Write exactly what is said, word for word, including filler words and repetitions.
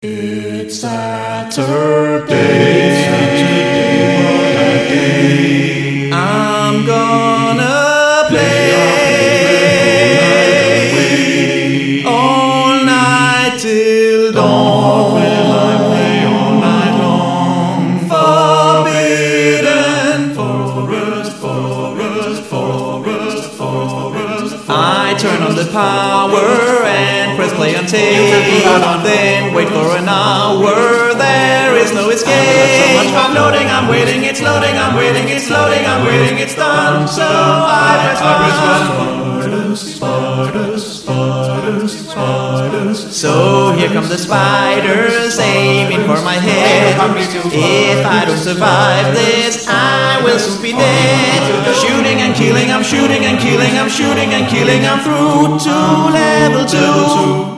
It's Saturday. Saturday. I'm gonna play all night till dawn. Will I play all night long? Forbidden forest, forest, forest, forest. I turn on the power and press play on tape. Then wait for an hour. There is no escape. I'm loading, I'm waiting, it's loading, I'm waiting, it's loading, I'm waiting, it's done. So I press spiders, spiders, spiders, spiders. So here come the spiders aiming for my head. If I don't survive this, I will soon be dead. Shooting and killing, I'm shooting and killing, I'm shooting and killing, I'm through to level two.